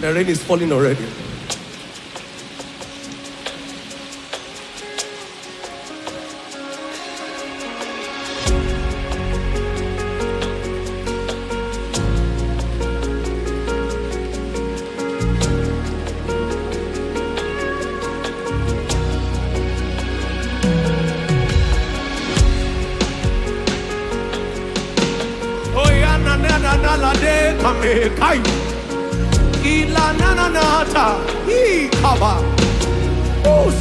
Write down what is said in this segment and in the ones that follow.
The rain is falling already. Oh yeah, na na na na la de kame kai. Ila na na na ta I kaba. Oos.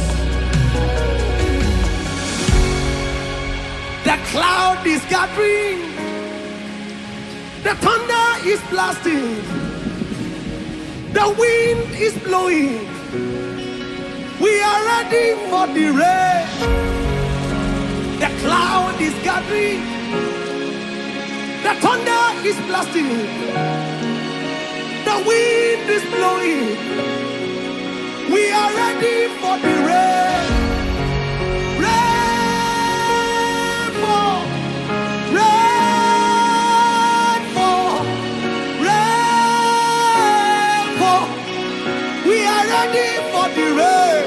The cloud is gathering. The thunder is blasting. The wind is blowing. We are ready for the rain. The cloud is gathering. The thunder is blasting. The wind is blowing. We are ready for the rain. Rainfall, rainfall, rainfall. We are ready for the rain.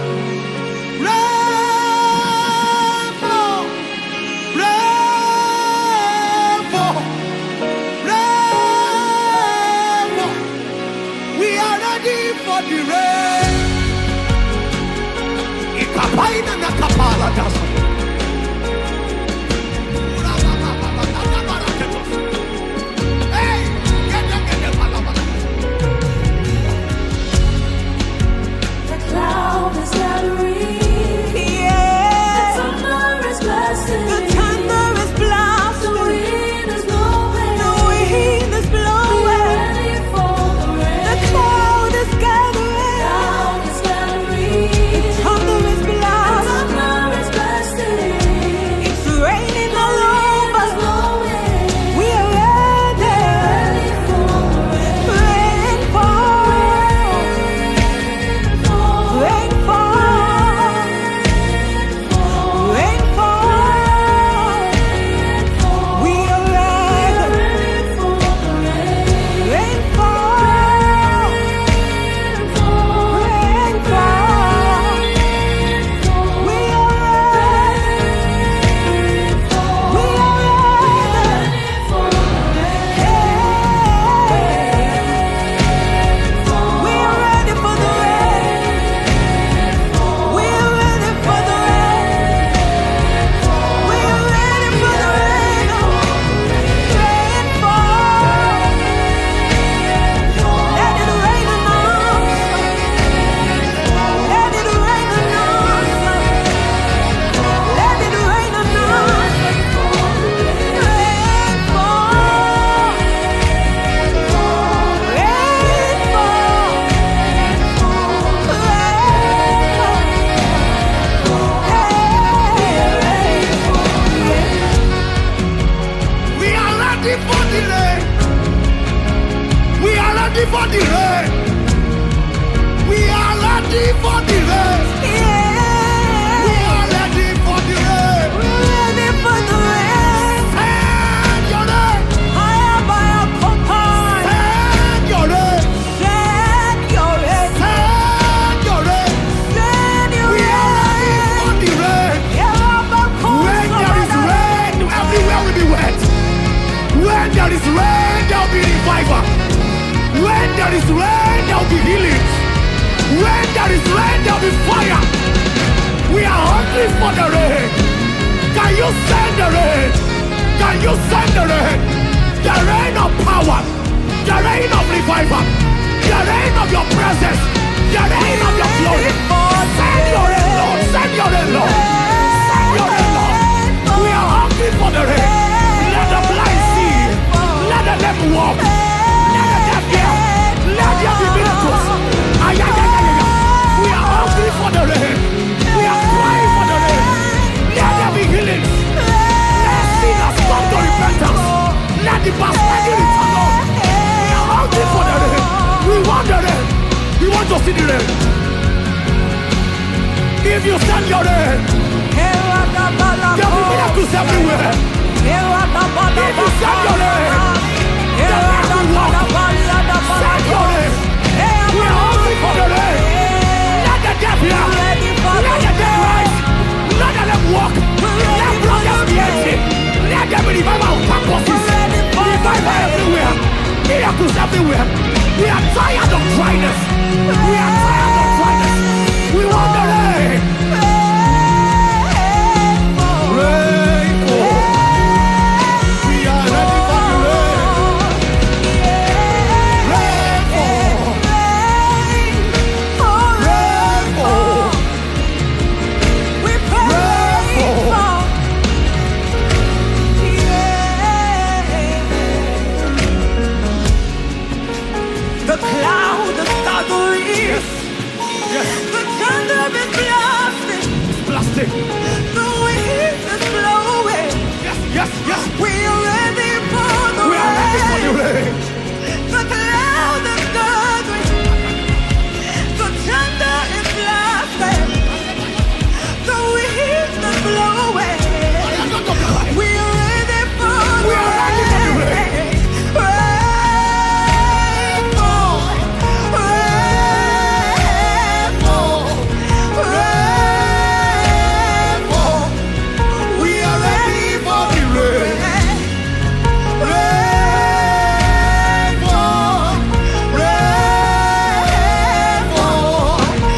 Rainfall, rainfall, rainfall. We are ready for the rain. Ikapaina na kapala dasa. Hey, get the palabala. The cloud is gathering. Yeah. The thunder is blasting. The thunder is The blasting. wind is blowing. The wind is We blowing. are ready for the rain. The cloud is gathering. Cloud is gathering. The thunder is The blasting. thunder is blasting. It's raining all The wind is over. blowing. We are ready. Ready for the rain. Rainfall. Rainfall. Rainfall. Rainfall. We are ready. Ready for the rain. Rainfall. Rainfall. We are ready. We are ready. We are ready for the rain. We are ready for the rain. We are ready for the rain. Rainfall. Let it rain on us. Let it rain on us. Let it rain on us. We are ready for the rain. We are ready for the rain. We are ready for the rain. We are ready for the rain. Send your rain. Send your rain. Send your rain. We are ready for the rain. When there is rain, everywhere will be wet. When there is rain, there will be revival. When there is rain, there will be healing. When there is rain, there will be fire. We are hungry for the rain. Can you send the rain? Can you send the rain? The rain of power. The rain of revival. The rain of your presence. The rain of your glory. Send your rain, Lord. Send your rain, Lord. Send your rain, Lord. We are hungry for the rain. Let the blind see. Let the lame walk. Let the deaf hear. Let there be miracles. Ay, ay, ay, ay, ay, ay. We are hungry for the rain. We are crying for the rain. Let there be healing. Let sinners come to repentance. Let the backsliding return, Lord. We are hungry for the rain. We want the rain. We want to see the rain. If you send your rain, there will be miracles everywhere. If you send your rain, the rain will walk. Send your rain. dryness. We are tired of dryness. We want the rain. Rainfall. We are ready for the rain. Rainfall. Rainfall. The cloud is gathering. Yes. Yes. The thunder is blasting. Plastic. The wind is blowing. Yes. Yes. Yes. We are ready for the We are ready for the rain. rain. The cloud is gathering. The thunder is blasting. The wind is blowing. We are ready for the We are ready for the rain. Rainfall. Rainfall. Rainfall. We are ready for the rain. Rainfall. Rainfall.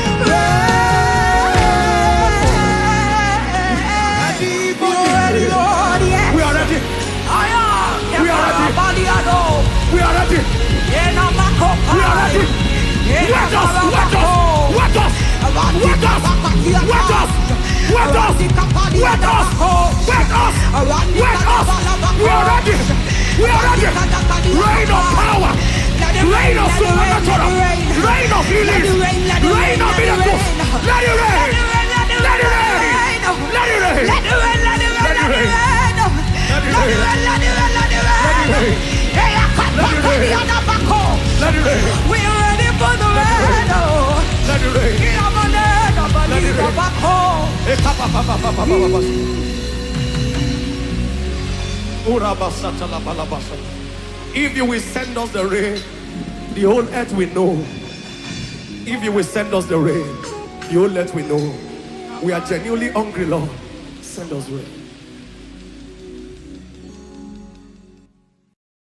Ready for the rain. Lord, yes. We are ready. I am. We are ready. We are ready. We are ready. Wet us. Wet us. Wet us. Wet us. Wet us. Wet us. Wet us. Wet us. Wet us. Wet us. We are ready. We are ready. Rain of power. Rain of supernatural. Rain of healing. Rain of miracles. Let it rain. Let it rain. Let it rain. Let it rain. Let it rain. Let it rain. Let it rain. We are ready for the rain. Let it rain. If you will send us the rain, the whole earth will know. If you will send us the rain, the whole earth will know. We are genuinely hungry, Lord. Send us rain.